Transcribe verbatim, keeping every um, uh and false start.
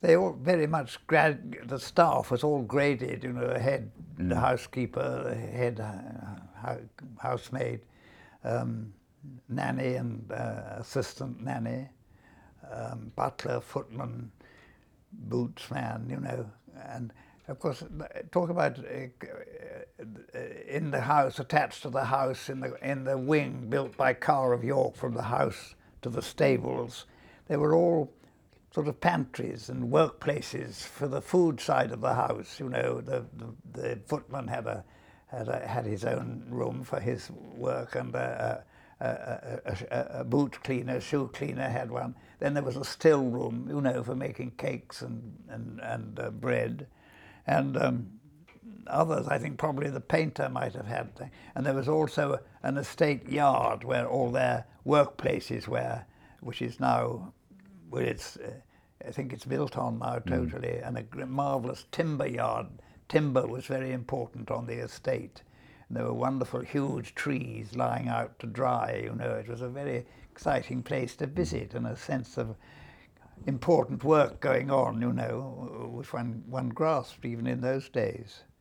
they all very much, grad, the staff was all graded, you know, the head, Mm. the housekeeper, the head uh, housemaid, um, nanny and uh, assistant nanny, um, butler, footman, bootsman, you know, and of course, talk about uh, in the house, attached to the house, in the in the wing built by Carr of York from the house to the stables, they were all sort of pantries and workplaces for the food side of the house. You know, the the, the footman had a had a, had his own room for his work, and a, a, a, a, a boot cleaner, shoe cleaner had one. Then there was a still room, you know, for making cakes and and and uh, bread, and um, others. I think probably the painter might have had. And there was also an estate yard where all their workplaces were, which is now, where it's, uh, I think it's built on now totally, mm. and a marvellous timber yard. Timber was very important on the estate. And there were wonderful, huge trees lying out to dry. You know, it was a very exciting place to visit, and a sense of important work going on, you know, which one, one grasped even in those days.